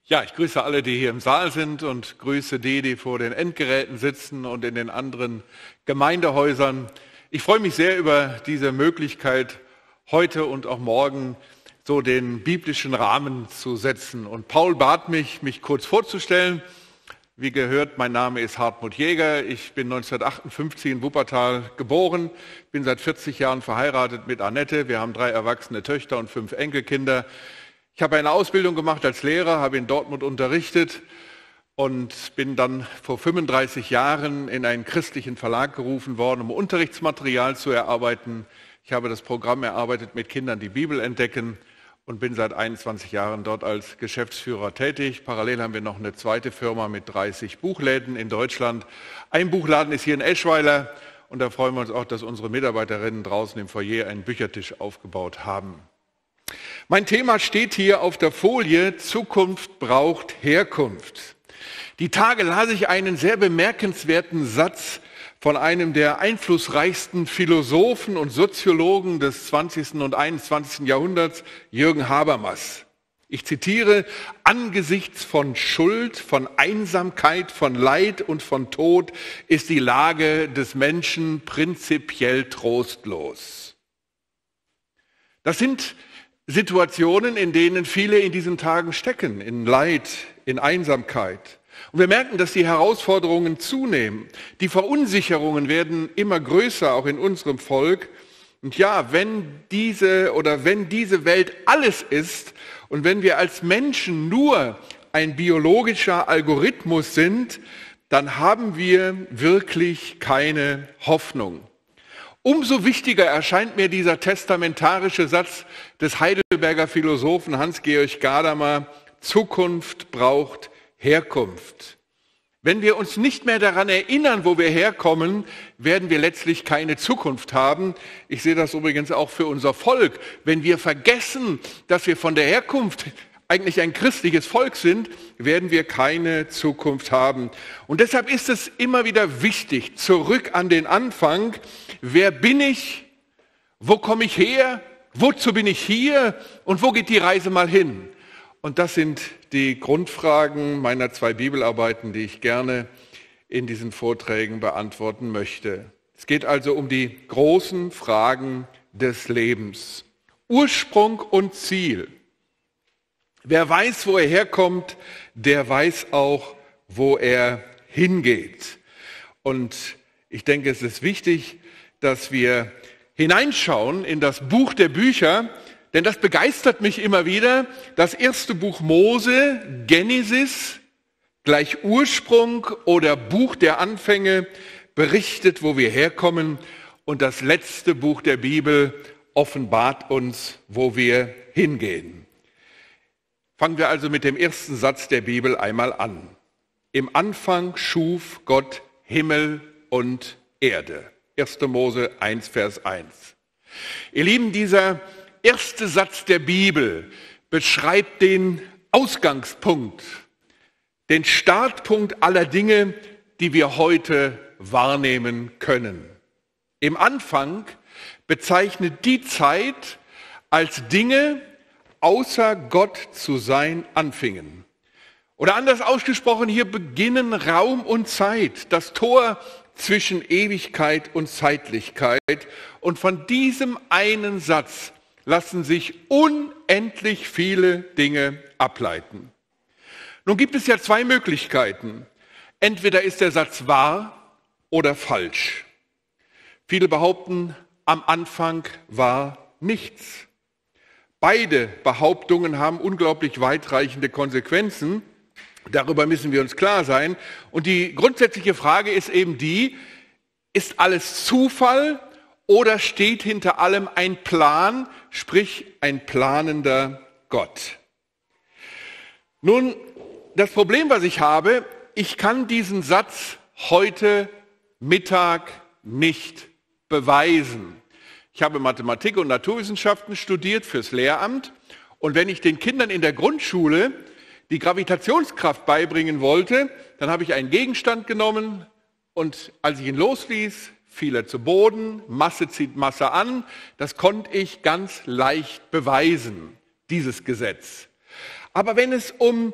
Ja, ich grüße alle, die hier im Saal sind und grüße die vor den Endgeräten sitzen und in den anderen Gemeindehäusern. Ich freue mich sehr über diese Möglichkeit, heute und auch morgen so den biblischen Rahmen zu setzen. Und Paul bat mich kurz vorzustellen. Wie gehört, mein Name ist Hartmut Jäger. Ich bin 1958 in Wuppertal geboren, bin seit 40 Jahren verheiratet mit Annette. Wir haben 3 erwachsene Töchter und 5 Enkelkinder. Ich habe eine Ausbildung gemacht als Lehrer, habe in Dortmund unterrichtet und bin dann vor 35 Jahren in einen christlichen Verlag gerufen worden, um Unterrichtsmaterial zu erarbeiten. Ich habe das Programm erarbeitet mit Kindern, die Bibel entdecken, und bin seit 21 Jahren dort als Geschäftsführer tätig. Parallel haben wir noch eine zweite Firma mit 30 Buchläden in Deutschland. Ein Buchladen ist hier in Eschweiler und da freuen wir uns auch, dass unsere Mitarbeiterinnen draußen im Foyer einen Büchertisch aufgebaut haben. Mein Thema steht hier auf der Folie: Zukunft braucht Herkunft. Die Tage las ich einen sehr bemerkenswerten Satz von einem der einflussreichsten Philosophen und Soziologen des 20. und 21. Jahrhunderts, Jürgen Habermas. Ich zitiere: Angesichts von Schuld, von Einsamkeit, von Leid und von Tod ist die Lage des Menschen prinzipiell trostlos. Das sind Situationen, in denen viele in diesen Tagen stecken, in Leid, in Einsamkeit. Und wir merken, dass die Herausforderungen zunehmen. Die Verunsicherungen werden immer größer, auch in unserem Volk. Und ja, wenn diese Welt alles ist und wenn wir als Menschen nur ein biologischer Algorithmus sind, dann haben wir wirklich keine Hoffnung. Umso wichtiger erscheint mir dieser testamentarische Satz des Heidelberger Philosophen Hans-Georg Gadamer: Zukunft braucht Herkunft. Wenn wir uns nicht mehr daran erinnern, wo wir herkommen, werden wir letztlich keine Zukunft haben. Ich sehe das übrigens auch für unser Volk. Wenn wir vergessen, dass wir von der Herkunft eigentlich ein christliches Volk sind, werden wir keine Zukunft haben. Und deshalb ist es immer wieder wichtig, zurück an den Anfang. Wer bin ich? Wo komme ich her? Wozu bin ich hier? Und wo geht die Reise mal hin? Und das sind die Grundfragen meiner 2 Bibelarbeiten, die ich gerne in diesen Vorträgen beantworten möchte. Es geht also um die großen Fragen des Lebens. Ursprung und Ziel. Wer weiß, wo er herkommt, der weiß auch, wo er hingeht. Und ich denke, es ist wichtig, dass wir hineinschauen in das Buch der Bücher, denn das begeistert mich immer wieder. Das erste Buch Mose, Genesis, gleich Ursprung oder Buch der Anfänge, berichtet, wo wir herkommen. Und das letzte Buch der Bibel offenbart uns, wo wir hingehen. Fangen wir also mit dem ersten Satz der Bibel einmal an. Im Anfang schuf Gott Himmel und Erde. 1. Mose 1, Vers 1. Ihr Lieben, dieser erste Satz der Bibel beschreibt den Ausgangspunkt, den Startpunkt aller Dinge, die wir heute wahrnehmen können. Im Anfang bezeichnet die Zeit, als Dinge außer Gott zu sein anfingen. Oder anders ausgesprochen, hier beginnen Raum und Zeit, das Tor zwischen Ewigkeit und Zeitlichkeit. Und von diesem einen Satz lassen sich unendlich viele Dinge ableiten. Nun gibt es ja 2 Möglichkeiten. Entweder ist der Satz wahr oder falsch. Viele behaupten, am Anfang war nichts. Beide Behauptungen haben unglaublich weitreichende Konsequenzen. Darüber müssen wir uns klar sein. Und die grundsätzliche Frage ist eben die: Ist alles Zufall oder steht hinter allem ein Plan, sprich ein planender Gott? Nun, das Problem, was ich habe: Ich kann diesen Satz heute Mittag nicht beweisen. Ich habe Mathematik und Naturwissenschaften studiert fürs Lehramt, und wenn ich den Kindern in der Grundschule die Gravitationskraft beibringen wollte, dann habe ich einen Gegenstand genommen und als ich ihn losließ, fiel er zu Boden, Masse zieht Masse an. Das konnte ich ganz leicht beweisen, dieses Gesetz. Aber wenn es um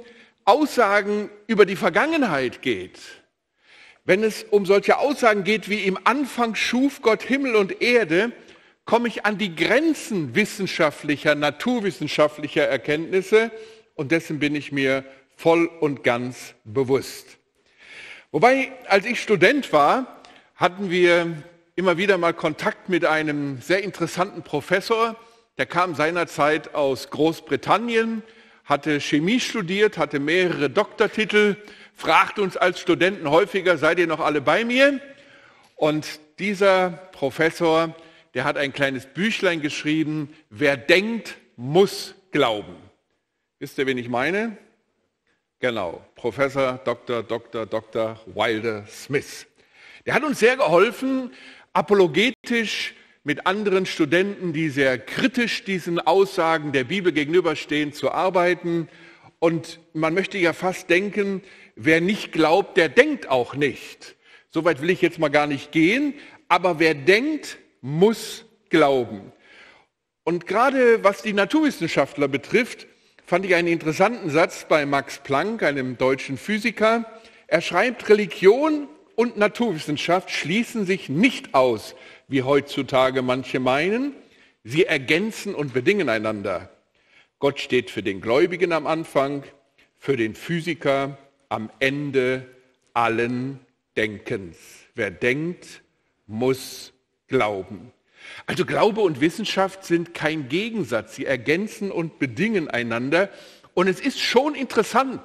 Aussagen über die Vergangenheit geht, wenn es um solche Aussagen geht wie im Anfang schuf Gott Himmel und Erde, komme ich an die Grenzen wissenschaftlicher, naturwissenschaftlicher Erkenntnisse und dessen bin ich mir voll und ganz bewusst. Wobei, als ich Student war, hatten wir immer wieder mal Kontakt mit einem sehr interessanten Professor, der kam seinerzeit aus Großbritannien, hatte Chemie studiert, hatte mehrere Doktortitel, fragt uns als Studenten häufiger, seid ihr noch alle bei mir? Und dieser Professor, der hat ein kleines Büchlein geschrieben, wer denkt, muss glauben. Wisst ihr, wen ich meine? Genau, Professor Dr. Wilder Smith. Der hat uns sehr geholfen, apologetisch mit anderen Studenten, die sehr kritisch diesen Aussagen der Bibel gegenüberstehen, zu arbeiten. Und man möchte ja fast denken, wer nicht glaubt, der denkt auch nicht. Soweit will ich jetzt mal gar nicht gehen, aber wer denkt, muss glauben. Und gerade was die Naturwissenschaftler betrifft, fand ich einen interessanten Satz bei Max Planck, einem deutschen Physiker. Er schreibt, Religion und Naturwissenschaft schließen sich nicht aus, wie heutzutage manche meinen. Sie ergänzen und bedingen einander. Gott steht für den Gläubigen am Anfang, für den Physiker am Ende allen Denkens. Wer denkt, muss glauben. Also Glaube und Wissenschaft sind kein Gegensatz. Sie ergänzen und bedingen einander. Und es ist schon interessant,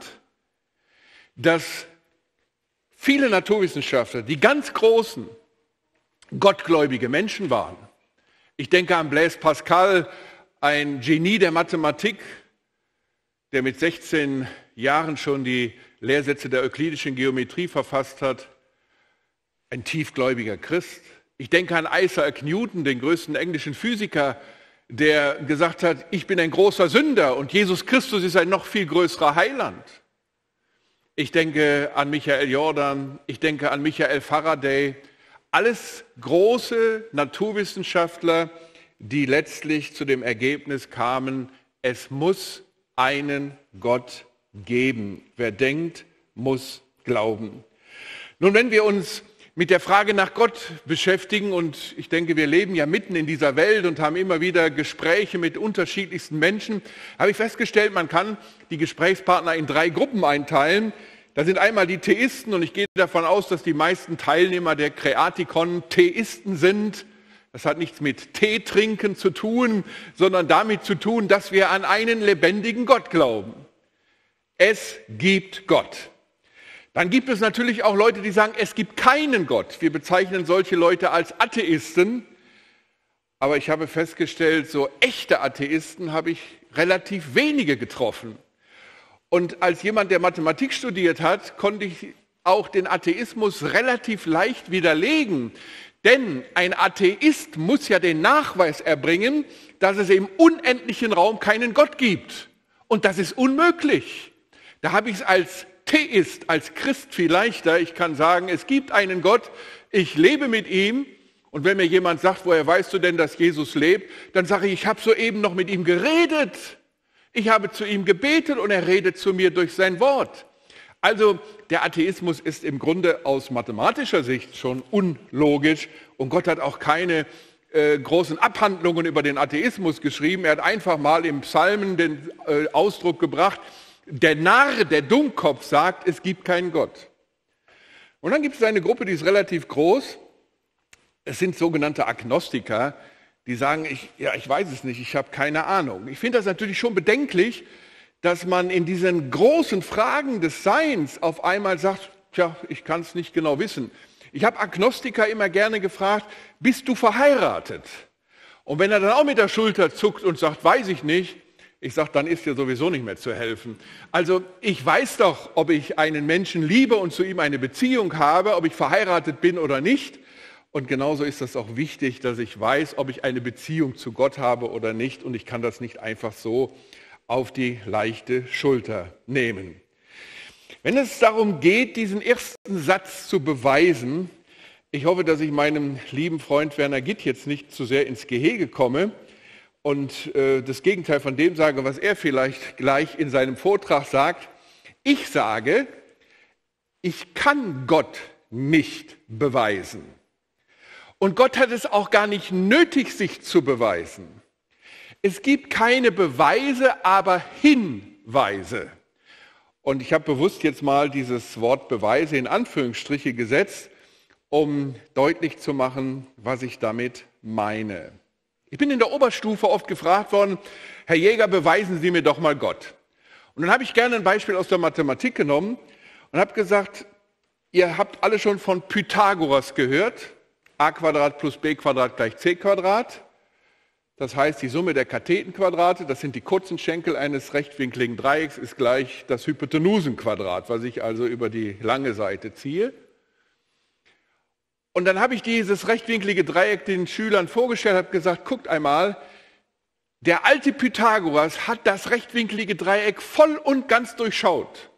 dass viele Naturwissenschaftler, die ganz großen, gottgläubige Menschen waren. Ich denke an Blaise Pascal, ein Genie der Mathematik, der mit 16 Jahren schon die Lehrsätze der euklidischen Geometrie verfasst hat. Ein tiefgläubiger Christ. Ich denke an Isaac Newton, den größten englischen Physiker, der gesagt hat, ich bin ein großer Sünder und Jesus Christus ist ein noch viel größerer Heiland. Ich denke an Michael Jordan, ich denke an Michael Faraday. Alles große Naturwissenschaftler, die letztlich zu dem Ergebnis kamen, es muss einen Gott geben. Wer denkt, muss glauben. Nun, wenn wir uns mit der Frage nach Gott beschäftigen, und ich denke, wir leben ja mitten in dieser Welt und haben immer wieder Gespräche mit unterschiedlichsten Menschen, habe ich festgestellt, man kann die Gesprächspartner in 3 Gruppen einteilen. Da sind einmal die Theisten, und ich gehe davon aus, dass die meisten Teilnehmer der Kreatikon Theisten sind. Das hat nichts mit Tee trinken zu tun, sondern damit zu tun, dass wir an einen lebendigen Gott glauben. Es gibt Gott. Dann gibt es natürlich auch Leute, die sagen, es gibt keinen Gott. Wir bezeichnen solche Leute als Atheisten. Aber ich habe festgestellt, so echte Atheisten habe ich relativ wenige getroffen. Und als jemand, der Mathematik studiert hat, konnte ich auch den Atheismus relativ leicht widerlegen. Denn ein Atheist muss ja den Nachweis erbringen, dass es im unendlichen Raum keinen Gott gibt. Und das ist unmöglich. Da habe ich es als Theist, als Christ viel leichter. Ich kann sagen, es gibt einen Gott, ich lebe mit ihm. Und wenn mir jemand sagt, woher weißt du denn, dass Jesus lebt, dann sage ich, ich habe soeben noch mit ihm geredet. Ich habe zu ihm gebetet und er redet zu mir durch sein Wort. Also der Atheismus ist im Grunde aus mathematischer Sicht schon unlogisch und Gott hat auch keine großen Abhandlungen über den Atheismus geschrieben. Er hat einfach mal im Psalmen den Ausdruck gebracht, der Narr, der Dummkopf sagt, es gibt keinen Gott. Und dann gibt es eine Gruppe, die ist relativ groß. Es sind sogenannte Agnostiker, die sagen, ich weiß es nicht, ich habe keine Ahnung. Ich finde das natürlich schon bedenklich, dass man in diesen großen Fragen des Seins auf einmal sagt, tja, ich kann es nicht genau wissen. Ich habe Agnostiker immer gerne gefragt, bist du verheiratet? Und wenn er dann auch mit der Schulter zuckt und sagt, weiß ich nicht, ich sage, dann ist dir sowieso nicht mehr zu helfen. Also ich weiß doch, ob ich einen Menschen liebe und zu ihm eine Beziehung habe, ob ich verheiratet bin oder nicht. Und genauso ist das auch wichtig, dass ich weiß, ob ich eine Beziehung zu Gott habe oder nicht. Und ich kann das nicht einfach so auf die leichte Schulter nehmen. Wenn es darum geht, diesen ersten Satz zu beweisen, ich hoffe, dass ich meinem lieben Freund Werner Gitt jetzt nicht zu sehr ins Gehege komme und das Gegenteil von dem sage, was er vielleicht gleich in seinem Vortrag sagt. Ich sage, ich kann Gott nicht beweisen. Und Gott hat es auch gar nicht nötig, sich zu beweisen. Es gibt keine Beweise, aber Hinweise. Und ich habe bewusst jetzt mal dieses Wort Beweise in Anführungsstriche gesetzt, um deutlich zu machen, was ich damit meine. Ich bin in der Oberstufe oft gefragt worden, Herr Jäger, beweisen Sie mir doch mal Gott. Und dann habe ich gerne ein Beispiel aus der Mathematik genommen und habe gesagt, ihr habt alle schon von Pythagoras gehört, a Quadrat plus b Quadrat gleich c Quadrat. Das heißt, die Summe der Kathetenquadrate, das sind die kurzen Schenkel eines rechtwinkligen Dreiecks, ist gleich das Hypotenusenquadrat, was ich also über die lange Seite ziehe. Und dann habe ich dieses rechtwinklige Dreieck den Schülern vorgestellt, habe gesagt, guckt einmal, der alte Pythagoras hat das rechtwinklige Dreieck voll und ganz durchschaut.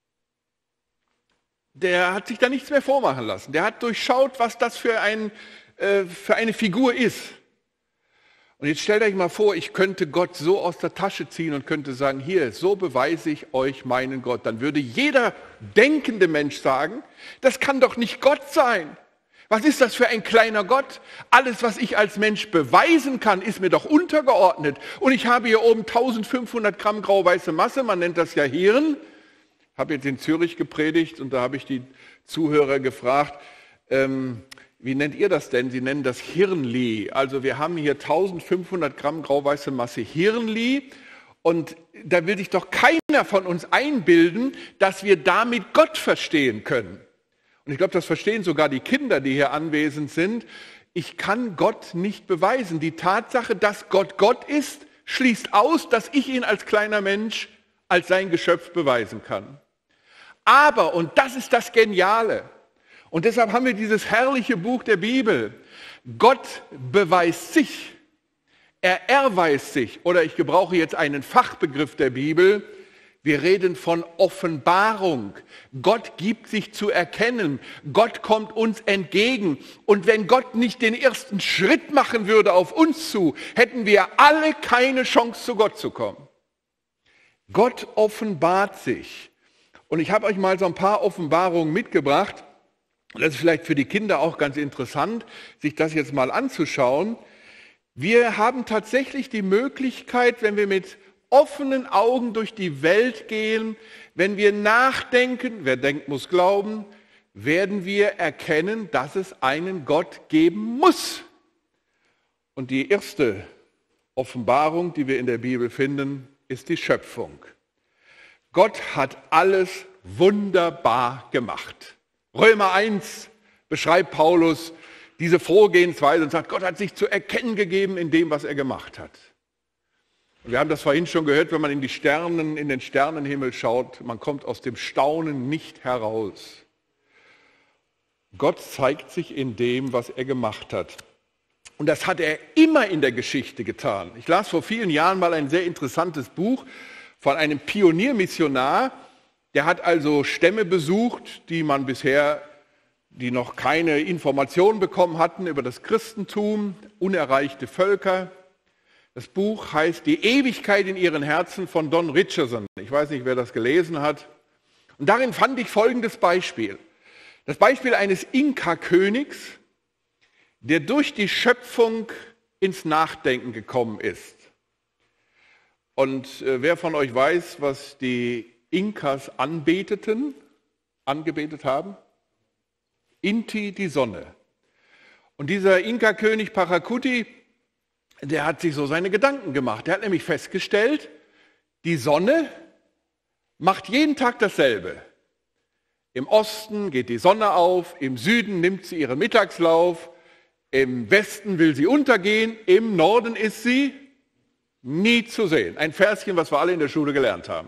Der hat sich da nichts mehr vormachen lassen. Der hat durchschaut, was das für eine Figur ist. Und jetzt stellt euch mal vor, ich könnte Gott so aus der Tasche ziehen und könnte sagen, hier, so beweise ich euch meinen Gott. Dann würde jeder denkende Mensch sagen, das kann doch nicht Gott sein. Was ist das für ein kleiner Gott? Alles, was ich als Mensch beweisen kann, ist mir doch untergeordnet. Und ich habe hier oben 1500 Gramm grau-weiße Masse, man nennt das ja Hirn. Ich habe jetzt in Zürich gepredigt und da habe ich die Zuhörer gefragt, wie nennt ihr das denn? Sie nennen das Hirnli. Also wir haben hier 1500 Gramm grau-weiße Masse Hirnli und da will sich doch keiner von uns einbilden, dass wir damit Gott verstehen können. Und ich glaube, das verstehen sogar die Kinder, die hier anwesend sind. Ich kann Gott nicht beweisen. Die Tatsache, dass Gott Gott ist, schließt aus, dass ich ihn als kleiner Mensch, als sein Geschöpf beweisen kann. Aber, und das ist das Geniale, und deshalb haben wir dieses herrliche Buch der Bibel. Gott beweist sich. Er erweist sich. Oder ich gebrauche jetzt einen Fachbegriff der Bibel. Wir reden von Offenbarung. Gott gibt sich zu erkennen. Gott kommt uns entgegen. Und wenn Gott nicht den ersten Schritt machen würde auf uns zu, hätten wir alle keine Chance, zu Gott zu kommen. Gott offenbart sich. Und ich habe euch mal so ein paar Offenbarungen mitgebracht. Das ist vielleicht für die Kinder auch ganz interessant, sich das jetzt mal anzuschauen. Wir haben tatsächlich die Möglichkeit, wenn wir mit offenen Augen durch die Welt gehen, wenn wir nachdenken, wer denkt, muss glauben, werden wir erkennen, dass es einen Gott geben muss. Und die erste Offenbarung, die wir in der Bibel finden, ist die Schöpfung. Gott hat alles wunderbar gemacht. Römer 1 beschreibt Paulus diese Vorgehensweise und sagt, Gott hat sich zu erkennen gegeben in dem, was er gemacht hat. Und wir haben das vorhin schon gehört, wenn man in den Sternenhimmel schaut, man kommt aus dem Staunen nicht heraus. Gott zeigt sich in dem, was er gemacht hat. Und das hat er immer in der Geschichte getan. Ich las vor vielen Jahren mal ein sehr interessantes Buch von einem Pioniermissionar. Der hat also Stämme besucht, die noch keine Informationen bekommen hatten über das Christentum, unerreichte Völker. Das Buch heißt Die Ewigkeit in ihren Herzen von Don Richardson. Ich weiß nicht, wer das gelesen hat. Und darin fand ich folgendes Beispiel. Das Beispiel eines Inka-Königs, der durch die Schöpfung ins Nachdenken gekommen ist. Und wer von euch weiß, was die Inkas angebetet haben? Inti, die Sonne. Und dieser Inka-König Pachacuti, der hat sich so seine Gedanken gemacht. Der hat nämlich festgestellt, die Sonne macht jeden Tag dasselbe. Im Osten geht die Sonne auf, im Süden nimmt sie ihren Mittagslauf, im Westen will sie untergehen, im Norden ist sie nie zu sehen. Ein Verschen, was wir alle in der Schule gelernt haben.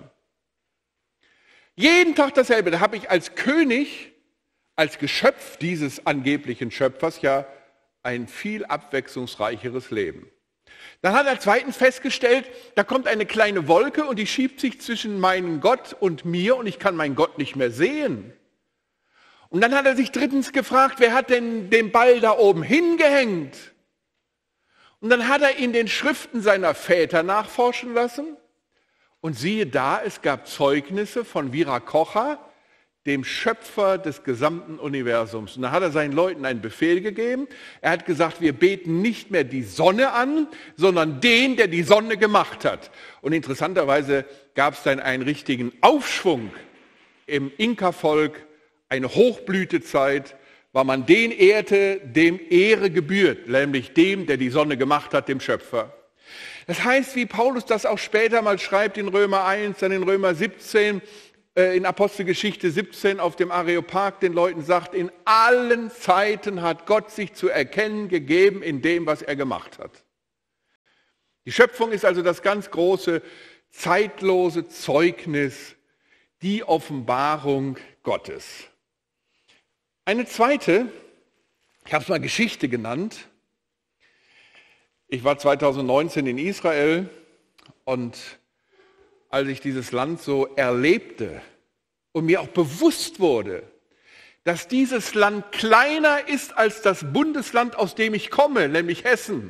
Jeden Tag dasselbe. Da habe ich als König, als Geschöpf dieses angeblichen Schöpfers ja ein viel abwechslungsreicheres Leben. Dann hat er zweitens festgestellt, da kommt eine kleine Wolke und die schiebt sich zwischen meinem Gott und mir und ich kann meinen Gott nicht mehr sehen. Und dann hat er sich drittens gefragt, wer hat denn den Ball da oben hingehängt? Und dann hat er in den Schriften seiner Väter nachforschen lassen Und siehe da, es gab Zeugnisse von Viracocha, dem Schöpfer des gesamten Universums. Und da hat er seinen Leuten einen Befehl gegeben. Er hat gesagt, wir beten nicht mehr die Sonne an, sondern den, der die Sonne gemacht hat. Und interessanterweise gab es dann einen richtigen Aufschwung im Inka-Volk, eine Hochblütezeit, weil man den ehrte, dem Ehre gebührt, nämlich dem, der die Sonne gemacht hat, dem Schöpfer. Das heißt, wie Paulus das auch später mal schreibt in Römer 1, dann in Römer 17, in Apostelgeschichte 17 auf dem Areopag den Leuten sagt, in allen Zeiten hat Gott sich zu erkennen gegeben in dem, was er gemacht hat. Die Schöpfung ist also das ganz große, zeitlose Zeugnis, die Offenbarung Gottes. Eine zweite, ich habe es mal Geschichte genannt. Ich war 2019 in Israel und als ich dieses Land so erlebte und mir auch bewusst wurde, dass dieses Land kleiner ist als das Bundesland, aus dem ich komme, nämlich Hessen.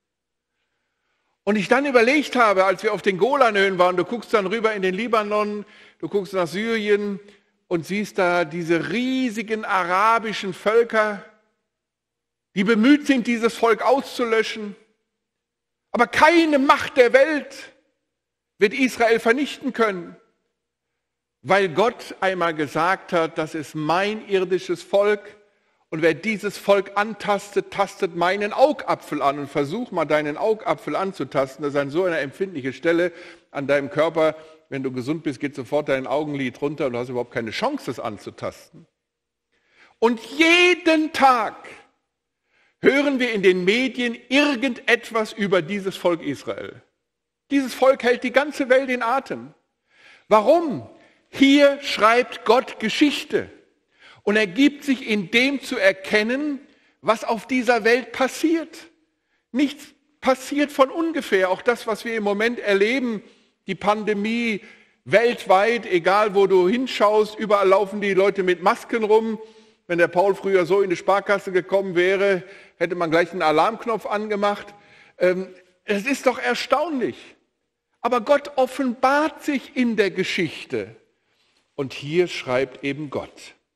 Und ich dann überlegt habe, als wir auf den Golanhöhen waren, du guckst dann rüber in den Libanon, du guckst nach Syrien und siehst da diese riesigen arabischen Völker, die bemüht sind, dieses Volk auszulöschen. Aber keine Macht der Welt wird Israel vernichten können, weil Gott einmal gesagt hat, das ist mein irdisches Volk und wer dieses Volk antastet, tastet meinen Augapfel an und versuch mal deinen Augapfel anzutasten. Das ist so eine empfindliche Stelle an deinem Körper. Wenn du gesund bist, geht sofort dein Augenlid runter und du hast überhaupt keine Chance, das anzutasten. Und jeden Tag hören wir in den Medien irgendetwas über dieses Volk Israel. Dieses Volk hält die ganze Welt in Atem. Warum? Hier schreibt Gott Geschichte und er gibt sich in dem zu erkennen, was auf dieser Welt passiert. Nichts passiert von ungefähr. Auch das, was wir im Moment erleben, die Pandemie weltweit, egal wo du hinschaust, überall laufen die Leute mit Masken rum. Wenn der Paul früher so in die Sparkasse gekommen wäre, hätte man gleich einen Alarmknopf angemacht. Es ist doch erstaunlich. Aber Gott offenbart sich in der Geschichte. Und hier schreibt eben Gott.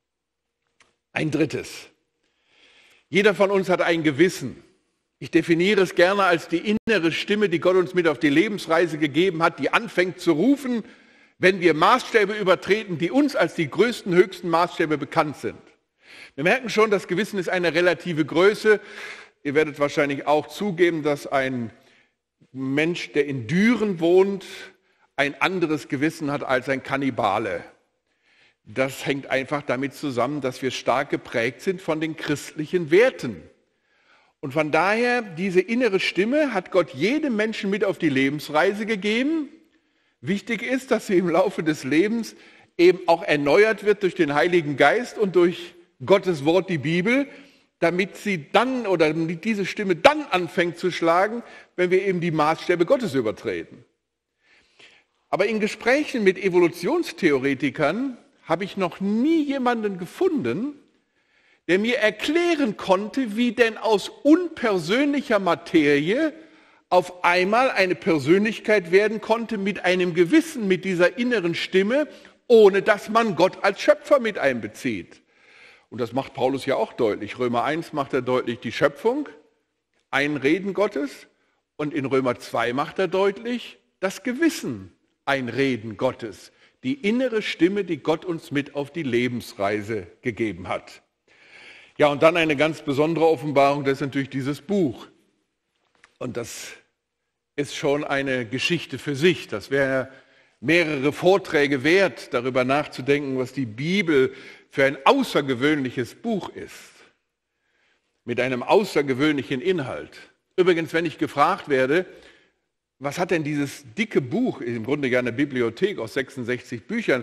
Ein drittes. Jeder von uns hat ein Gewissen. Ich definiere es gerne als die innere Stimme, die Gott uns mit auf die Lebensreise gegeben hat, die anfängt zu rufen, wenn wir Maßstäbe übertreten, die uns als die größten, höchsten Maßstäbe bekannt sind. Wir merken schon, das Gewissen ist eine relative Größe. Ihr werdet wahrscheinlich auch zugeben, dass ein Mensch, der in Düren wohnt, ein anderes Gewissen hat als ein Kannibale. Das hängt einfach damit zusammen, dass wir stark geprägt sind von den christlichen Werten. Und von daher, diese innere Stimme hat Gott jedem Menschen mit auf die Lebensreise gegeben. Wichtig ist, dass sie im Laufe des Lebens eben auch erneuert wird durch den Heiligen Geist und durch Gottes Wort, die Bibel, damit diese Stimme dann anfängt zu schlagen, wenn wir eben die Maßstäbe Gottes übertreten. Aber in Gesprächen mit Evolutionstheoretikern habe ich noch nie jemanden gefunden, der mir erklären konnte, wie denn aus unpersönlicher Materie auf einmal eine Persönlichkeit werden konnte mit einem Gewissen, mit dieser inneren Stimme, ohne dass man Gott als Schöpfer mit einbezieht. Und das macht Paulus ja auch deutlich. Römer 1 macht er deutlich die Schöpfung, ein Reden Gottes. Und in Römer 2 macht er deutlich das Gewissen, ein Reden Gottes. Die innere Stimme, die Gott uns mit auf die Lebensreise gegeben hat. Ja, und dann eine ganz besondere Offenbarung, das ist natürlich dieses Buch. Und das ist schon eine Geschichte für sich. Das wäre mehrere Vorträge wert, darüber nachzudenken, was die Bibel für ein außergewöhnliches Buch ist. Mit einem außergewöhnlichen Inhalt. Übrigens, wenn ich gefragt werde, was hat denn dieses dicke Buch, im Grunde ja eine Bibliothek aus 66 Büchern,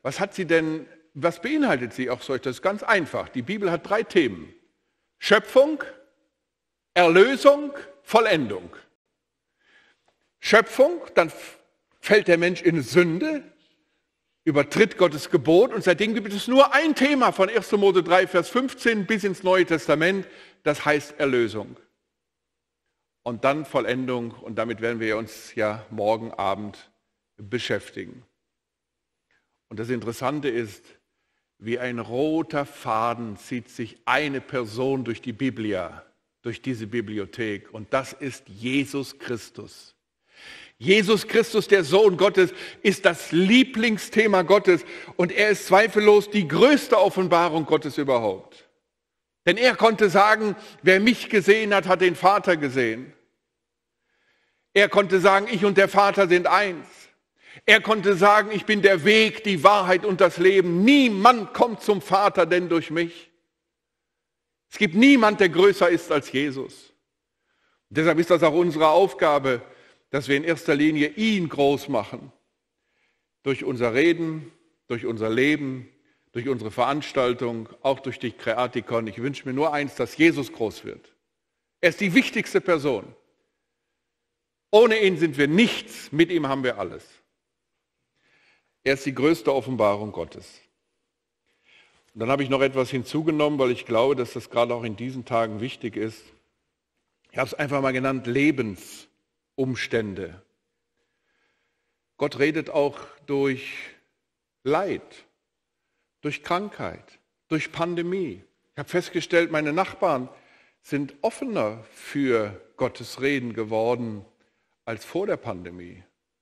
was beinhaltet sie auch solch? Das ist ganz einfach. Die Bibel hat 3 Themen. Schöpfung, Erlösung, Vollendung. Schöpfung, dann fällt der Mensch in Sünde, übertritt Gottes Gebot und seitdem gibt es nur ein Thema von 1. Mose 3, Vers 15 bis ins Neue Testament, das heißt Erlösung. Und dann Vollendung und damit werden wir uns ja morgen Abend beschäftigen. Und das Interessante ist, wie ein roter Faden zieht sich eine Person durch die Biblia, durch diese Bibliothek. Und das ist Jesus Christus. Jesus Christus, der Sohn Gottes, ist das Lieblingsthema Gottes. Und er ist zweifellos die größte Offenbarung Gottes überhaupt. Denn er konnte sagen, wer mich gesehen hat, hat den Vater gesehen. Er konnte sagen, ich und der Vater sind eins. Er konnte sagen, ich bin der Weg, die Wahrheit und das Leben. Niemand kommt zum Vater, denn durch mich. Es gibt niemand, der größer ist als Jesus. Und deshalb ist das auch unsere Aufgabe, dass wir in erster Linie ihn groß machen. Durch unser Reden, durch unser Leben, durch unsere Veranstaltung, auch durch die Kreatikon. Ich wünsche mir nur eins, dass Jesus groß wird. Er ist die wichtigste Person. Ohne ihn sind wir nichts, mit ihm haben wir alles. Er ist die größte Offenbarung Gottes. Und dann habe ich noch etwas hinzugenommen, weil ich glaube, dass das gerade auch in diesen Tagen wichtig ist. Ich habe es einfach mal genannt, Lebensumstände. Gott redet auch durch Leid, durch Krankheit, durch Pandemie. Ich habe festgestellt, meine Nachbarn sind offener für Gottes Reden geworden als vor der Pandemie.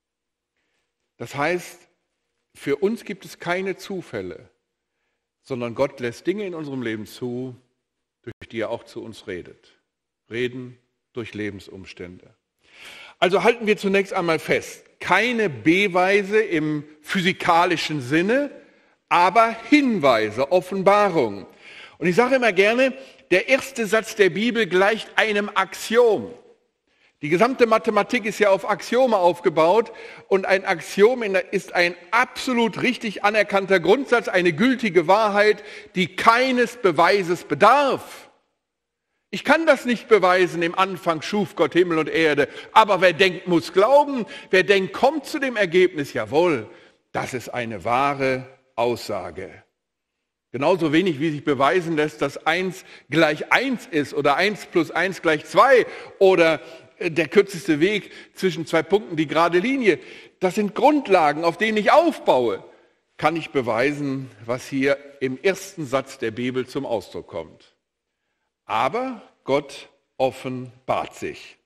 Das heißt, für uns gibt es keine Zufälle, sondern Gott lässt Dinge in unserem Leben zu, durch die er auch zu uns redet. Reden durch Lebensumstände. Also halten wir zunächst einmal fest, keine Beweise im physikalischen Sinne, aber Hinweise, Offenbarung. Und ich sage immer gerne, der erste Satz der Bibel gleicht einem Axiom. Die gesamte Mathematik ist ja auf Axiome aufgebaut und ein Axiom ist ein absolut richtig anerkannter Grundsatz, eine gültige Wahrheit, die keines Beweises bedarf. Ich kann das nicht beweisen, im Anfang schuf Gott Himmel und Erde, aber wer denkt, muss glauben, wer denkt, kommt zu dem Ergebnis, jawohl, das ist eine wahre Aussage. Genauso wenig wie sich beweisen lässt, dass 1 gleich 1 ist oder 1 plus 1 gleich 2 oder der kürzeste Weg zwischen zwei Punkten, die gerade Linie. Das sind Grundlagen, auf denen ich aufbaue. Kann ich beweisen, was hier im ersten Satz der Bibel zum Ausdruck kommt. Aber Gott offenbart sich.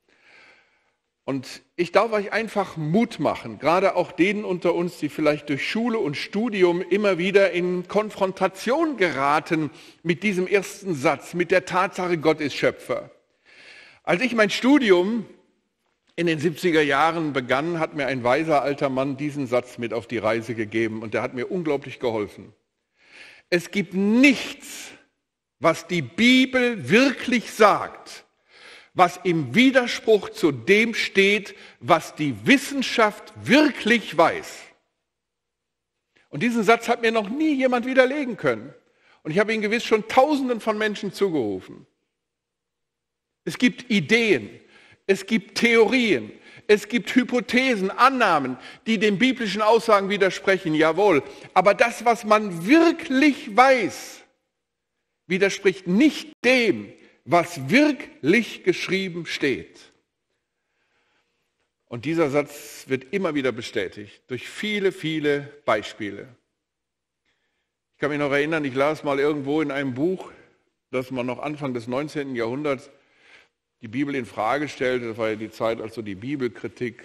Und ich darf euch einfach Mut machen, gerade auch denen unter uns, die vielleicht durch Schule und Studium immer wieder in Konfrontation geraten mit diesem ersten Satz, mit der Tatsache, Gott ist Schöpfer. Als ich mein Studium in den 70er Jahren begann, hat mir ein weiser alter Mann diesen Satz mit auf die Reise gegeben und der hat mir unglaublich geholfen. Es gibt nichts, was die Bibel wirklich sagt, was im Widerspruch zu dem steht, was die Wissenschaft wirklich weiß. Und diesen Satz hat mir noch nie jemand widerlegen können. Und ich habe ihn gewiss schon Tausenden von Menschen zugerufen. Es gibt Ideen, es gibt Theorien, es gibt Hypothesen, Annahmen, die den biblischen Aussagen widersprechen, jawohl. Aber das, was man wirklich weiß, widerspricht nicht dem, was wirklich geschrieben steht. Und dieser Satz wird immer wieder bestätigt durch viele, viele Beispiele. Ich kann mich noch erinnern, ich las mal irgendwo in einem Buch, das man noch Anfang des 19. Jahrhunderts die Bibel in Frage stellte. Das war ja die Zeit, als so die Bibelkritik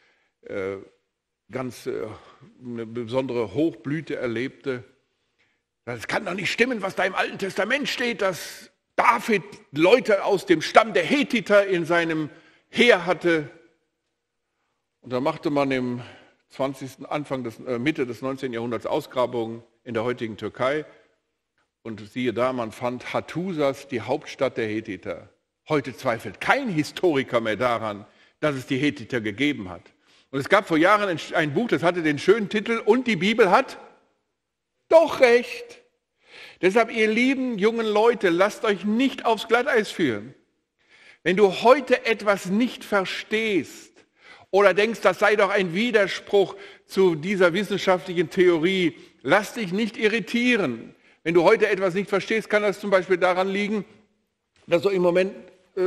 eine besondere Hochblüte erlebte. Es kann doch nicht stimmen, was da im Alten Testament steht, dass David Leute aus dem Stamm der Hethiter in seinem Heer hatte. Und da machte man im Mitte des 19. Jahrhunderts Ausgrabungen in der heutigen Türkei. Und siehe da, man fand Hattusas, die Hauptstadt der Hethiter. Heute zweifelt kein Historiker mehr daran, dass es die Hethiter gegeben hat. Und es gab vor Jahren ein Buch, das hatte den schönen Titel "Und die Bibel hat doch recht". Deshalb, ihr lieben jungen Leute, lasst euch nicht aufs Glatteis führen. Wenn du heute etwas nicht verstehst oder denkst, das sei doch ein Widerspruch zu dieser wissenschaftlichen Theorie, lass dich nicht irritieren. Wenn du heute etwas nicht verstehst, kann das zum Beispiel daran liegen, dass du im Moment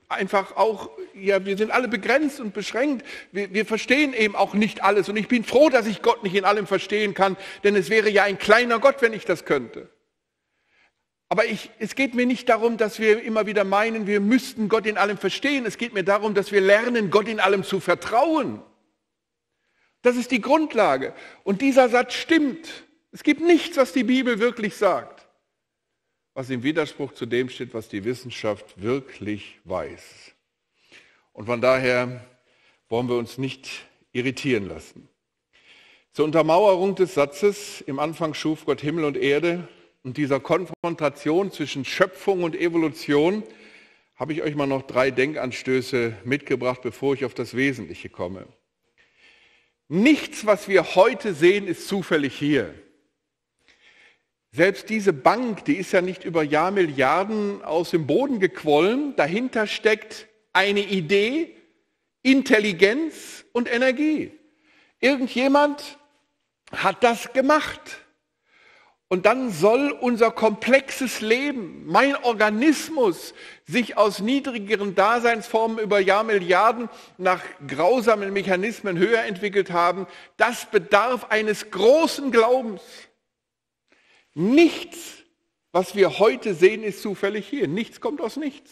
einfach auch, ja, wir sind alle begrenzt und beschränkt. Wir verstehen eben auch nicht alles. Und ich bin froh, dass ich Gott nicht in allem verstehen kann, denn es wäre ja ein kleiner Gott, wenn ich das könnte. Aber es geht mir nicht darum, dass wir immer wieder meinen, wir müssten Gott in allem verstehen. Es geht mir darum, dass wir lernen, Gott in allem zu vertrauen. Das ist die Grundlage. Und dieser Satz stimmt. Es gibt nichts, was die Bibel wirklich sagt, was im Widerspruch zu dem steht, was die Wissenschaft wirklich weiß. Und von daher wollen wir uns nicht irritieren lassen. Zur Untermauerung des Satzes, im Anfang schuf Gott Himmel und Erde, und dieser Konfrontation zwischen Schöpfung und Evolution habe ich euch mal noch 3 Denkanstöße mitgebracht, bevor ich auf das Wesentliche komme. Nichts, was wir heute sehen, ist zufällig hier. Selbst diese Bank, die ist ja nicht über Jahrmilliarden aus dem Boden gequollen. Dahinter steckt eine Idee, Intelligenz und Energie. Irgendjemand hat das gemacht. Und dann soll unser komplexes Leben, mein Organismus, sich aus niedrigeren Daseinsformen über Jahrmilliarden nach grausamen Mechanismen höher entwickelt haben. Das bedarf eines großen Glaubens. Nichts, was wir heute sehen, ist zufällig hier. Nichts kommt aus nichts.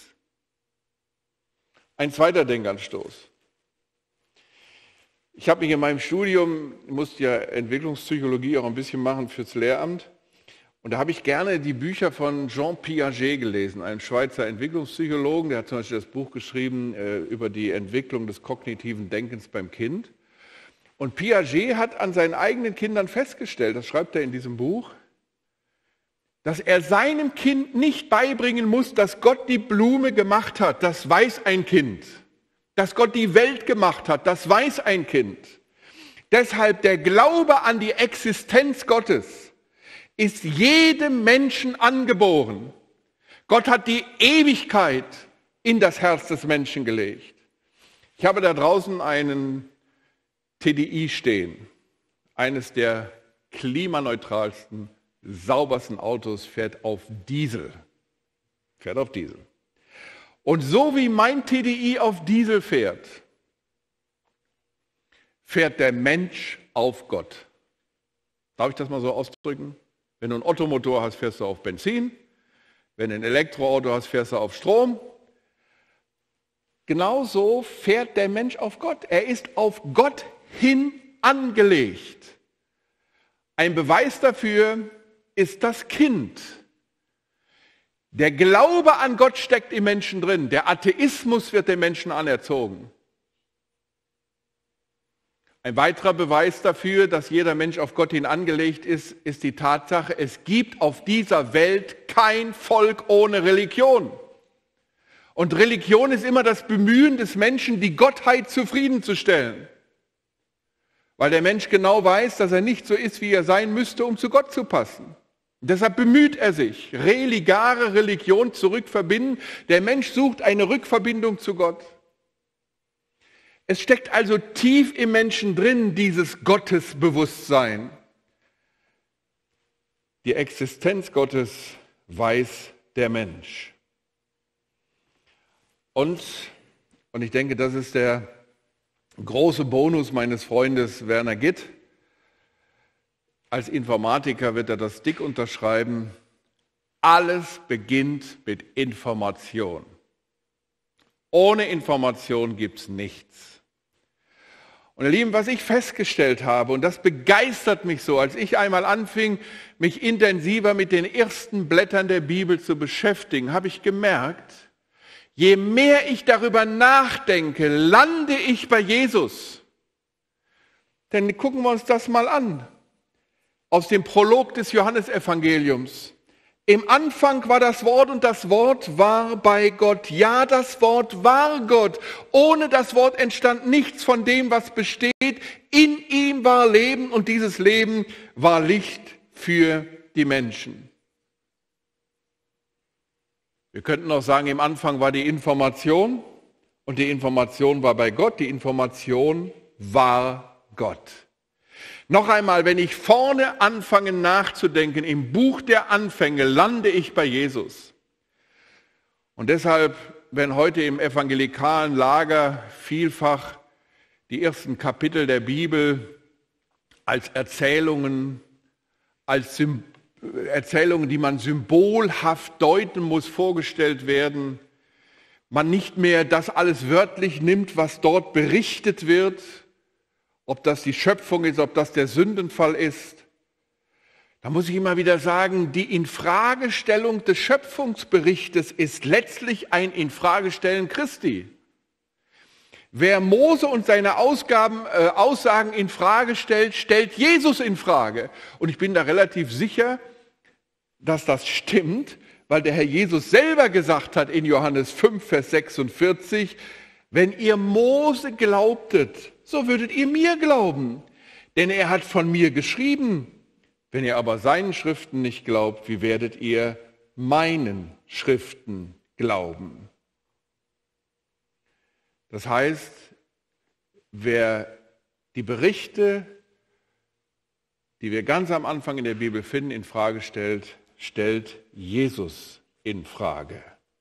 Ein zweiter Denkanstoß. Ich habe mich in meinem Studium, ich musste ja Entwicklungspsychologie auch ein bisschen machen fürs Lehramt. Und da habe ich gerne die Bücher von Jean Piaget gelesen, einem Schweizer Entwicklungspsychologen. Der hat zum Beispiel das Buch geschrieben über die Entwicklung des kognitiven Denkens beim Kind. Und Piaget hat an seinen eigenen Kindern festgestellt, das schreibt er in diesem Buch, dass er seinem Kind nicht beibringen muss, dass Gott die Blume gemacht hat. Das weiß ein Kind. Dass Gott die Welt gemacht hat, das weiß ein Kind. Deshalb der Glaube an die Existenz Gottes ist jedem Menschen angeboren. Gott hat die Ewigkeit in das Herz des Menschen gelegt. Ich habe da draußen einen TDI stehen, eines der klimaneutralsten, saubersten Autos, fährt auf Diesel. Fährt auf Diesel. Und so wie mein TDI auf Diesel fährt, fährt der Mensch auf Gott. Darf ich das mal so ausdrücken? Wenn du einen Ottomotor hast, fährst du auf Benzin. Wenn du ein Elektroauto hast, fährst du auf Strom. Genauso fährt der Mensch auf Gott. Er ist auf Gott hin angelegt. Ein Beweis dafür ist das Kind. Der Glaube an Gott steckt im Menschen drin. Der Atheismus wird dem Menschen anerzogen. Ein weiterer Beweis dafür, dass jeder Mensch auf Gott hin angelegt ist, ist die Tatsache, es gibt auf dieser Welt kein Volk ohne Religion. Und Religion ist immer das Bemühen des Menschen, die Gottheit zufriedenzustellen. Weil der Mensch genau weiß, dass er nicht so ist, wie er sein müsste, um zu Gott zu passen. Und deshalb bemüht er sich, religare Religion zurückverbinden. Der Mensch sucht eine Rückverbindung zu Gott. Es steckt also tief im Menschen drin, dieses Gottesbewusstsein. Die Existenz Gottes weiß der Mensch. Und ich denke, das ist der große Bonus meines Freundes Werner Gitt. Als Informatiker wird er das dick unterschreiben. Alles beginnt mit Information. Ohne Information gibt es nichts. Und ihr Lieben, was ich festgestellt habe, und das begeistert mich so, als ich einmal anfing, mich intensiver mit den ersten Blättern der Bibel zu beschäftigen, habe ich gemerkt, je mehr ich darüber nachdenke, lande ich bei Jesus. Denn gucken wir uns das mal an, aus dem Prolog des Johannesevangeliums. Im Anfang war das Wort und das Wort war bei Gott. Ja, das Wort war Gott. Ohne das Wort entstand nichts von dem, was besteht. In ihm war Leben und dieses Leben war Licht für die Menschen. Wir könnten auch sagen, im Anfang war die Information und die Information war bei Gott. Die Information war Gott. Noch einmal, wenn ich vorne anfange nachzudenken, im Buch der Anfänge lande ich bei Jesus. Und deshalb werden heute im evangelikalen Lager vielfach die ersten Kapitel der Bibel als Erzählungen, die man symbolhaft deuten muss, vorgestellt werden. Man nicht mehr das alles wörtlich nimmt, was dort berichtet wird, ob das die Schöpfung ist, ob das der Sündenfall ist. Da muss ich immer wieder sagen, die Infragestellung des Schöpfungsberichtes ist letztlich ein Infragestellen Christi. Wer Mose und seine Aussagen in Frage stellt, stellt Jesus in Frage. Und ich bin da relativ sicher, dass das stimmt, weil der Herr Jesus selber gesagt hat in Johannes 5, Vers 46, wenn ihr Mose glaubtet, so würdet ihr mir glauben, denn er hat von mir geschrieben. Wenn ihr aber seinen Schriften nicht glaubt, wie werdet ihr meinen Schriften glauben? Das heißt, wer die Berichte, die wir ganz am Anfang in der Bibel finden, in Frage stellt, stellt Jesus in Frage.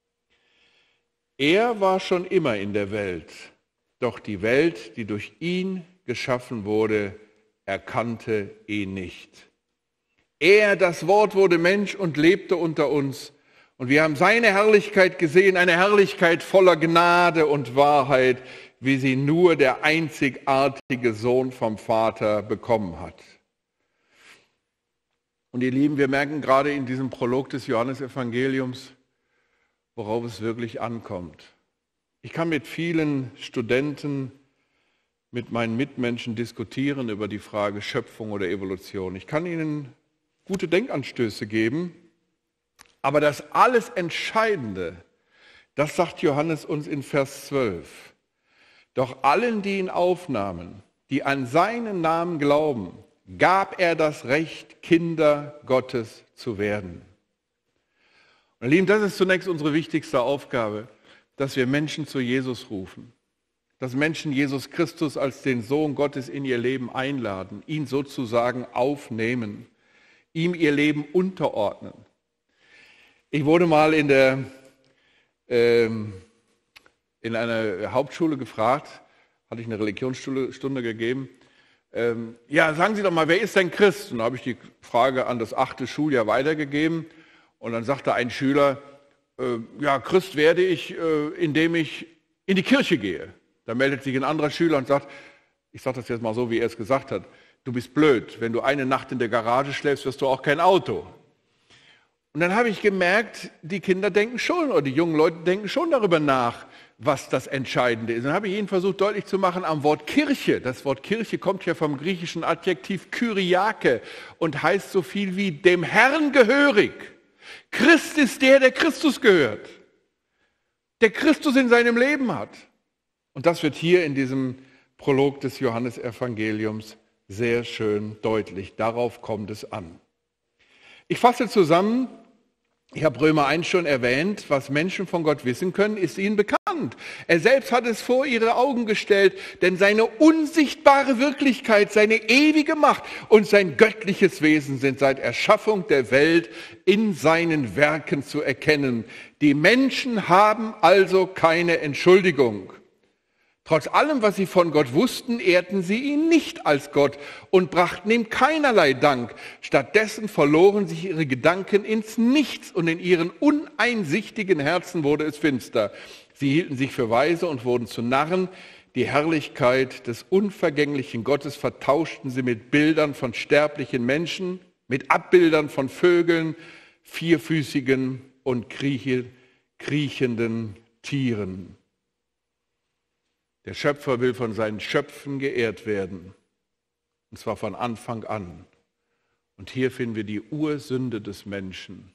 Er war schon immer in der Welt, doch die Welt, die durch ihn geschaffen wurde, erkannte ihn nicht. Er, das Wort, wurde Mensch und lebte unter uns. Und wir haben seine Herrlichkeit gesehen, eine Herrlichkeit voller Gnade und Wahrheit, wie sie nur der einzigartige Sohn vom Vater bekommen hat. Und ihr Lieben, wir merken gerade in diesem Prolog des Johannesevangeliums, worauf es wirklich ankommt. Ich kann mit vielen Studenten, mit meinen Mitmenschen diskutieren über die Frage Schöpfung oder Evolution. Ich kann ihnen gute Denkanstöße geben, aber das alles Entscheidende, das sagt Johannes uns in Vers 12. Doch allen, die ihn aufnahmen, die an seinen Namen glauben, gab er das Recht, Kinder Gottes zu werden. Und Lieben, das ist zunächst unsere wichtigste Aufgabe, dass wir Menschen zu Jesus rufen, dass Menschen Jesus Christus als den Sohn Gottes in ihr Leben einladen, ihn sozusagen aufnehmen, ihm ihr Leben unterordnen. Ich wurde mal in einer Hauptschule gefragt, hatte ich eine Religionsstunde gegeben, ja, sagen Sie doch mal, wer ist denn Christ? Und da habe ich die Frage an das 8. Schuljahr weitergegeben und dann sagte ein Schüler, ja, Christ werde ich, indem ich in die Kirche gehe. Da meldet sich ein anderer Schüler und sagt, ich sage das jetzt mal so, wie er es gesagt hat, du bist blöd, wenn du eine Nacht in der Garage schläfst, wirst du auch kein Auto. Und dann habe ich gemerkt, die Kinder denken schon, oder die jungen Leute denken schon darüber nach, was das Entscheidende ist. Dann habe ich ihnen versucht deutlich zu machen am Wort Kirche. Das Wort Kirche kommt ja vom griechischen Adjektiv Kyriake und heißt so viel wie dem Herrn gehörig. Christ ist der, der Christus gehört, der Christus in seinem Leben hat. Und das wird hier in diesem Prolog des Johannesevangeliums sehr schön deutlich. Darauf kommt es an. Ich fasse zusammen, ich habe Römer 1 schon erwähnt, was Menschen von Gott wissen können, ist ihnen bekannt. Er selbst hat es vor ihre Augen gestellt, denn seine unsichtbare Wirklichkeit, seine ewige Macht und sein göttliches Wesen sind seit Erschaffung der Welt in seinen Werken zu erkennen. Die Menschen haben also keine Entschuldigung. Trotz allem, was sie von Gott wussten, ehrten sie ihn nicht als Gott und brachten ihm keinerlei Dank. Stattdessen verloren sich ihre Gedanken ins Nichts und in ihren uneinsichtigen Herzen wurde es finster. Sie hielten sich für weise und wurden zu Narren. Die Herrlichkeit des unvergänglichen Gottes vertauschten sie mit Bildern von sterblichen Menschen, mit Abbildern von Vögeln, vierfüßigen und kriechenden Tieren. Der Schöpfer will von seinen Schöpfen geehrt werden, und zwar von Anfang an. Und hier finden wir die Ursünde des Menschen.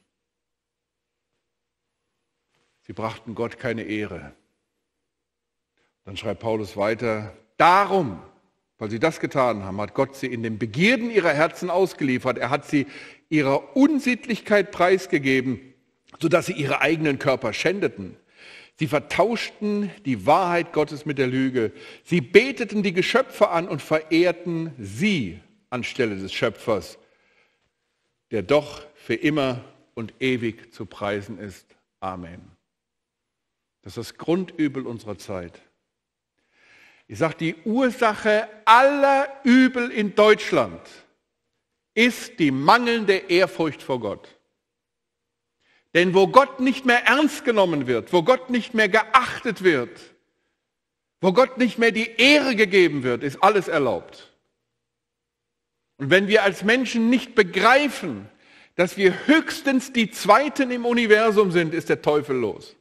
Sie brachten Gott keine Ehre. Dann schreibt Paulus weiter, darum, weil sie das getan haben, hat Gott sie in den Begierden ihrer Herzen ausgeliefert. Er hat sie ihrer Unsittlichkeit preisgegeben, sodass sie ihre eigenen Körper schändeten. Sie vertauschten die Wahrheit Gottes mit der Lüge. Sie beteten die Geschöpfe an und verehrten sie anstelle des Schöpfers, der doch für immer und ewig zu preisen ist. Amen. Das ist das Grundübel unserer Zeit. Ich sage, die Ursache aller Übel in Deutschland ist die mangelnde Ehrfurcht vor Gott. Denn wo Gott nicht mehr ernst genommen wird, wo Gott nicht mehr geachtet wird, wo Gott nicht mehr die Ehre gegeben wird, ist alles erlaubt. Und wenn wir als Menschen nicht begreifen, dass wir höchstens die Zweiten im Universum sind, ist der Teufel los.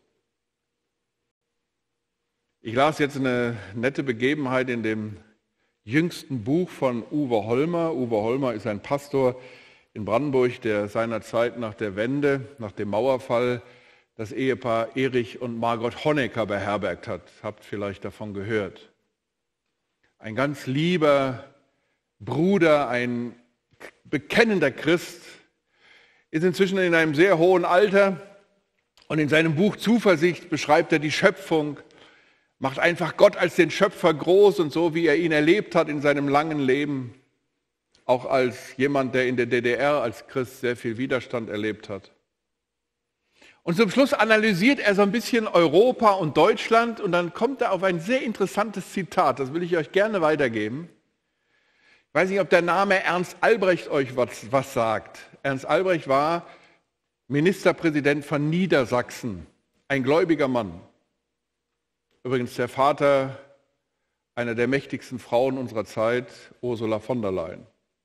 Ich las jetzt eine nette Begebenheit in dem jüngsten Buch von Uwe Holmer. Uwe Holmer ist ein Pastor in Brandenburg, der seinerzeit nach der Wende, nach dem Mauerfall, das Ehepaar Erich und Margot Honecker beherbergt hat. Habt vielleicht davon gehört. Ein ganz lieber Bruder, ein bekennender Christ, ist inzwischen in einem sehr hohen Alter und in seinem Buch Zuversicht beschreibt er die Schöpfung, macht einfach Gott als den Schöpfer groß und so, wie er ihn erlebt hat in seinem langen Leben, auch als jemand, der in der DDR als Christ sehr viel Widerstand erlebt hat. Und zum Schluss analysiert er so ein bisschen Europa und Deutschland und dann kommt er auf ein sehr interessantes Zitat, das will ich euch gerne weitergeben. Ich weiß nicht, ob der Name Ernst Albrecht euch was sagt. Ernst Albrecht war Ministerpräsident von Niedersachsen, ein gläubiger Mann. Übrigens der Vater einer der mächtigsten Frauen unserer Zeit, Ursula von der Leyen.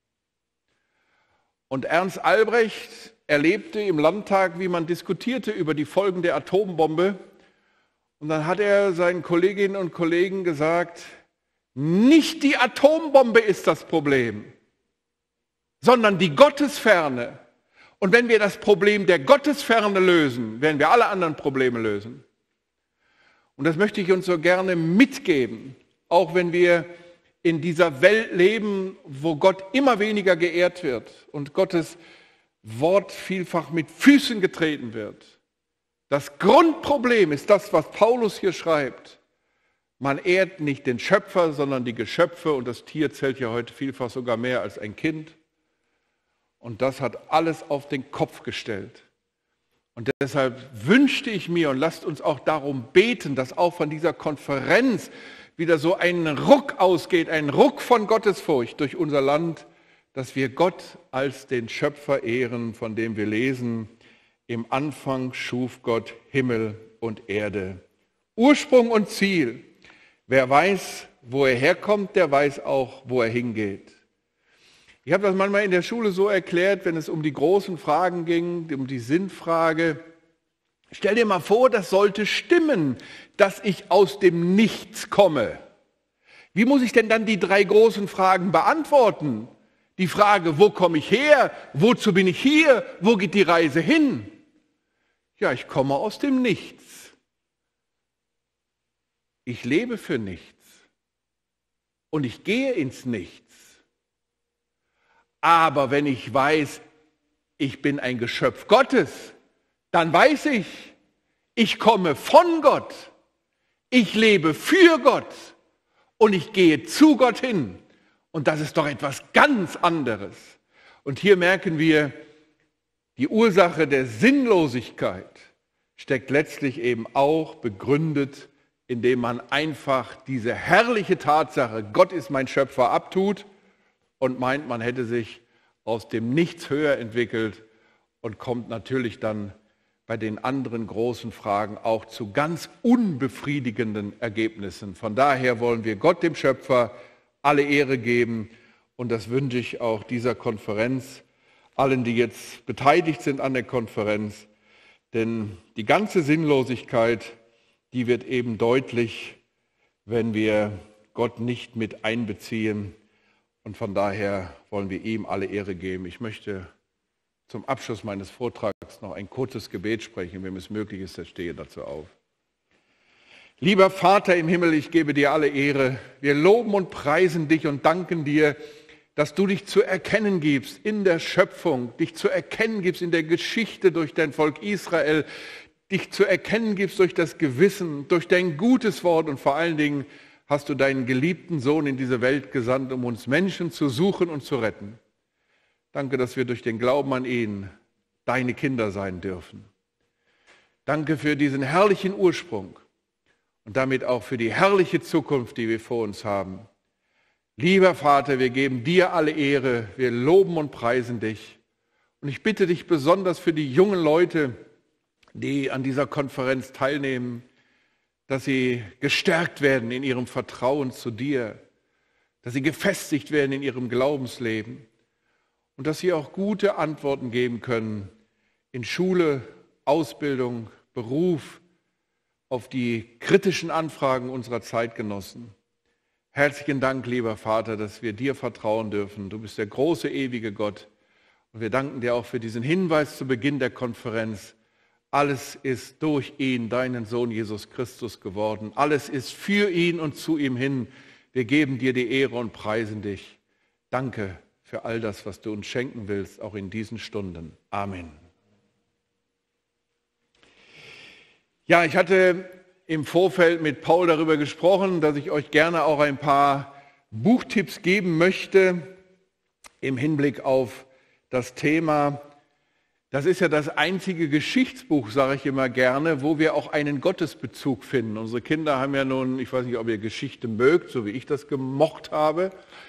Und Ernst Albrecht erlebte im Landtag, wie man diskutierte über die Folgen der Atombombe. Und dann hat er seinen Kolleginnen und Kollegen gesagt, nicht die Atombombe ist das Problem, sondern die Gottesferne. Und wenn wir das Problem der Gottesferne lösen, werden wir alle anderen Probleme lösen. Und das möchte ich uns so gerne mitgeben, auch wenn wir in dieser Welt leben, wo Gott immer weniger geehrt wird und Gottes Wort vielfach mit Füßen getreten wird. Das Grundproblem ist das, was Paulus hier schreibt. Man ehrt nicht den Schöpfer, sondern die Geschöpfe und das Tier zählt ja heute vielfach sogar mehr als ein Kind. Und das hat alles auf den Kopf gestellt. Und deshalb wünschte ich mir und lasst uns auch darum beten, dass auch von dieser Konferenz wieder so ein Ruck ausgeht, ein Ruck von Gottesfurcht durch unser Land, dass wir Gott als den Schöpfer ehren, von dem wir lesen, im Anfang schuf Gott Himmel und Erde. Ursprung und Ziel. Wer weiß, wo er herkommt, der weiß auch, wo er hingeht. Ich habe das manchmal in der Schule so erklärt, wenn es um die großen Fragen ging, um die Sinnfrage. Stell dir mal vor, das sollte stimmen, dass ich aus dem Nichts komme. Wie muss ich denn dann die 3 großen Fragen beantworten? Die Frage, wo komme ich her? Wozu bin ich hier? Wo geht die Reise hin? Ja, ich komme aus dem Nichts. Ich lebe für nichts. Und ich gehe ins Nichts. Aber wenn ich weiß, ich bin ein Geschöpf Gottes, dann weiß ich, ich komme von Gott, ich lebe für Gott und ich gehe zu Gott hin. Und das ist doch etwas ganz anderes. Und hier merken wir, die Ursache der Sinnlosigkeit steckt letztlich eben auch begründet, indem man einfach diese herrliche Tatsache, Gott ist mein Schöpfer, abtut und meint, man hätte sich aus dem Nichts höher entwickelt und kommt natürlich dann bei den anderen großen Fragen auch zu ganz unbefriedigenden Ergebnissen. Von daher wollen wir Gott, dem Schöpfer, alle Ehre geben und das wünsche ich auch dieser Konferenz, allen, die jetzt beteiligt sind an der Konferenz, denn die ganze Sinnlosigkeit, die wird eben deutlich, wenn wir Gott nicht mit einbeziehen. Und von daher wollen wir ihm alle Ehre geben. Ich möchte zum Abschluss meines Vortrags noch ein kurzes Gebet sprechen. Wenn es möglich ist, dann stehe dazu auf. Lieber Vater im Himmel, ich gebe dir alle Ehre. Wir loben und preisen dich und danken dir, dass du dich zu erkennen gibst in der Schöpfung, dich zu erkennen gibst in der Geschichte durch dein Volk Israel, dich zu erkennen gibst durch das Gewissen, durch dein gutes Wort und vor allen Dingen hast du deinen geliebten Sohn in diese Welt gesandt, um uns Menschen zu suchen und zu retten. Danke, dass wir durch den Glauben an ihn deine Kinder sein dürfen. Danke für diesen herrlichen Ursprung. und damit auch für die herrliche Zukunft, die wir vor uns haben. Lieber Vater, wir geben dir alle Ehre, wir loben und preisen dich. Und ich bitte dich besonders für die jungen Leute, die an dieser Konferenz teilnehmen, dass sie gestärkt werden in ihrem Vertrauen zu dir, dass sie gefestigt werden in ihrem Glaubensleben und dass sie auch gute Antworten geben können in Schule, Ausbildung, Beruf, auf die kritischen Anfragen unserer Zeitgenossen. Herzlichen Dank, lieber Vater, dass wir dir vertrauen dürfen. Du bist der große, ewige Gott. Und wir danken dir auch für diesen Hinweis zu Beginn der Konferenz. Alles ist durch ihn, deinen Sohn Jesus Christus, geworden. Alles ist für ihn und zu ihm hin. Wir geben dir die Ehre und preisen dich. Danke für all das, was du uns schenken willst, auch in diesen Stunden. Amen. Ja, ich hatte im Vorfeld mit Paul darüber gesprochen, dass ich euch gerne auch ein paar Buchtipps geben möchte im Hinblick auf das Thema. Das ist ja das einzige Geschichtsbuch, sage ich immer gerne, wo wir auch einen Gottesbezug finden. Unsere Kinder haben ja nun, ich weiß nicht, ob ihr Geschichte mögt, so wie ich das gemocht habe,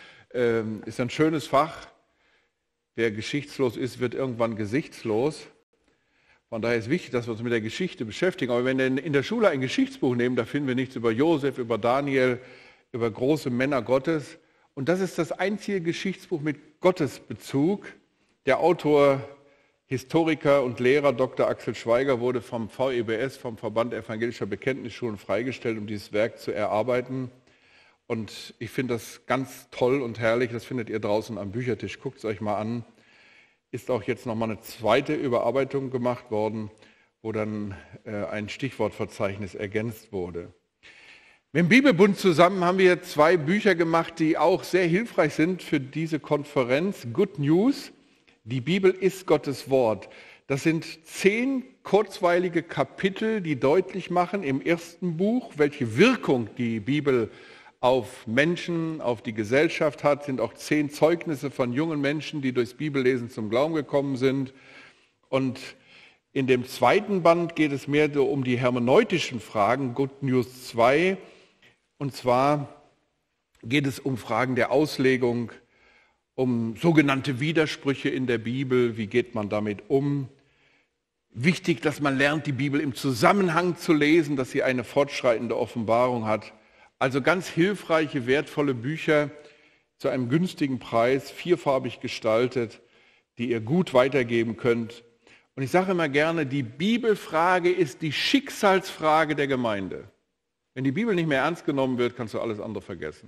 ist ein schönes Fach. Wer geschichtslos ist, wird irgendwann gesichtslos. Von daher ist wichtig, dass wir uns mit der Geschichte beschäftigen. Aber wenn wir in der Schule ein Geschichtsbuch nehmen, da finden wir nichts über Josef, über Daniel, über große Männer Gottes. Und das ist das einzige Geschichtsbuch mit Gottesbezug. Der Autor, Historiker und Lehrer Dr. Axel Schweiger wurde vom VEBS, vom Verband Evangelischer Bekenntnisschulen, freigestellt, um dieses Werk zu erarbeiten. Und ich finde das ganz toll und herrlich. Das findet ihr draußen am Büchertisch. Guckt es euch mal an. Ist auch jetzt nochmal eine zweite Überarbeitung gemacht worden, wo dann ein Stichwortverzeichnis ergänzt wurde. Mit dem Bibelbund zusammen haben wir 2 Bücher gemacht, die auch sehr hilfreich sind für diese Konferenz. Good News, die Bibel ist Gottes Wort. Das sind 10 kurzweilige Kapitel, die deutlich machen im ersten Buch, welche Wirkung die Bibel auf Menschen, auf die Gesellschaft hat. Sind auch 10 Zeugnisse von jungen Menschen, die durchs Bibellesen zum Glauben gekommen sind. Und in dem zweiten Band geht es mehr so um die hermeneutischen Fragen, Good News 2. Und zwar geht es um Fragen der Auslegung, um sogenannte Widersprüche in der Bibel. Wie geht man damit um? Wichtig, dass man lernt, die Bibel im Zusammenhang zu lesen, dass sie eine fortschreitende Offenbarung hat. Also ganz hilfreiche, wertvolle Bücher zu einem günstigen Preis, 4farbig gestaltet, die ihr gut weitergeben könnt. Und ich sage immer gerne, die Bibelfrage ist die Schicksalsfrage der Gemeinde. Wenn die Bibel nicht mehr ernst genommen wird, kannst du alles andere vergessen.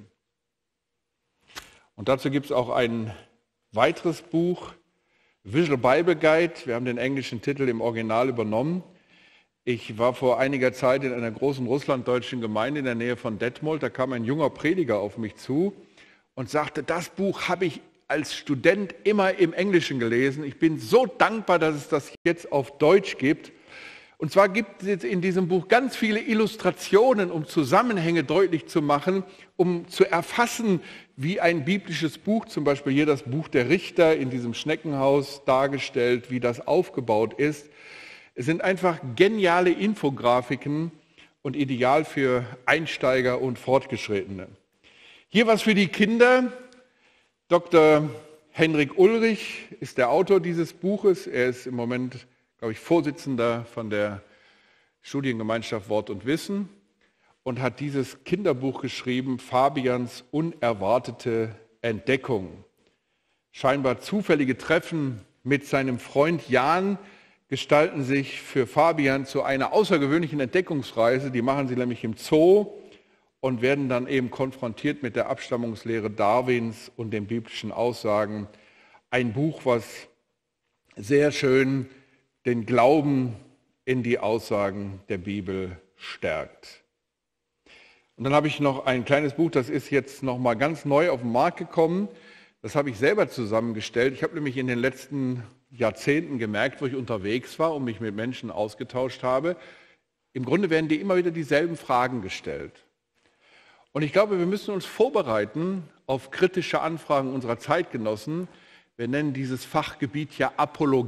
Und dazu gibt es auch ein weiteres Buch, Visual Bible Guide. Wir haben den englischen Titel im Original übernommen. Ich war vor einiger Zeit in einer großen russlanddeutschen Gemeinde in der Nähe von Detmold. Da kam ein junger Prediger auf mich zu und sagte, das Buch habe ich als Student immer im Englischen gelesen. Ich bin so dankbar, dass es das jetzt auf Deutsch gibt. Und zwar gibt es in diesem Buch ganz viele Illustrationen, um Zusammenhänge deutlich zu machen, um zu erfassen, wie ein biblisches Buch, zum Beispiel hier das Buch der Richter in diesem Schneckenhaus dargestellt, wie das aufgebaut ist. Es sind einfach geniale Infografiken und ideal für Einsteiger und Fortgeschrittene. Hier was für die Kinder. Dr. Henrik Ulrich ist der Autor dieses Buches. Er ist im Moment, glaube ich, Vorsitzender von der Studiengemeinschaft Wort und Wissen und hat dieses Kinderbuch geschrieben, Fabians unerwartete Entdeckung. Scheinbar zufällige Treffen mit seinem Freund Jan gestalten sich für Fabian zu einer außergewöhnlichen Entdeckungsreise. Die machen sie nämlich im Zoo und werden dann eben konfrontiert mit der Abstammungslehre Darwins und den biblischen Aussagen. Ein Buch, was sehr schön den Glauben in die Aussagen der Bibel stärkt. Und dann habe ich noch ein kleines Buch, das ist jetzt noch mal ganz neu auf den Markt gekommen. Das habe ich selber zusammengestellt. Ich habe nämlich in den letzten Jahrzehnten gemerkt, wo ich unterwegs war und mich mit Menschen ausgetauscht habe, im Grunde werden dir immer wieder dieselben Fragen gestellt. Und ich glaube, wir müssen uns vorbereiten auf kritische Anfragen unserer Zeitgenossen. Wir nennen dieses Fachgebiet ja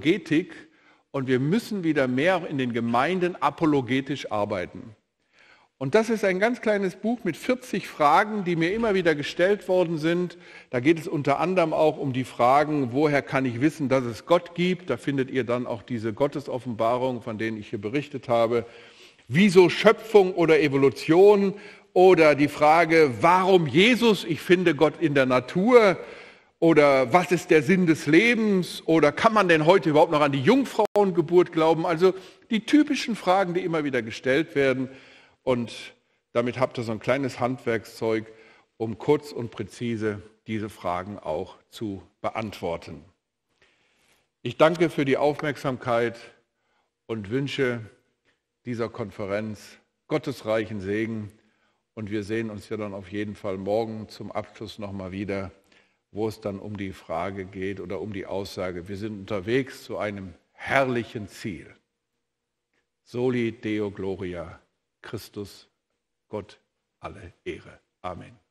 Apologetik und wir müssen wieder mehr in den Gemeinden apologetisch arbeiten. Und das ist ein ganz kleines Buch mit 40 Fragen, die mir immer wieder gestellt worden sind. Da geht es unter anderem auch um die Fragen, woher kann ich wissen, dass es Gott gibt? Da findet ihr dann auch diese Gottesoffenbarung, von denen ich hier berichtet habe. Wieso Schöpfung oder Evolution? Oder die Frage, warum Jesus? Ich finde Gott in der Natur. Oder was ist der Sinn des Lebens? Oder kann man denn heute überhaupt noch an die Jungfrauengeburt glauben? Also die typischen Fragen, die immer wieder gestellt werden. Und damit habt ihr so ein kleines Handwerkszeug, um kurz und präzise diese Fragen auch zu beantworten. Ich danke für die Aufmerksamkeit und wünsche dieser Konferenz gottesreichen Segen. Und wir sehen uns ja dann auf jeden Fall morgen zum Abschluss nochmal wieder, wo es dann um die Frage geht oder um die Aussage, wir sind unterwegs zu einem herrlichen Ziel. Soli Deo Gloria, Christus, Gott, alle Ehre. Amen.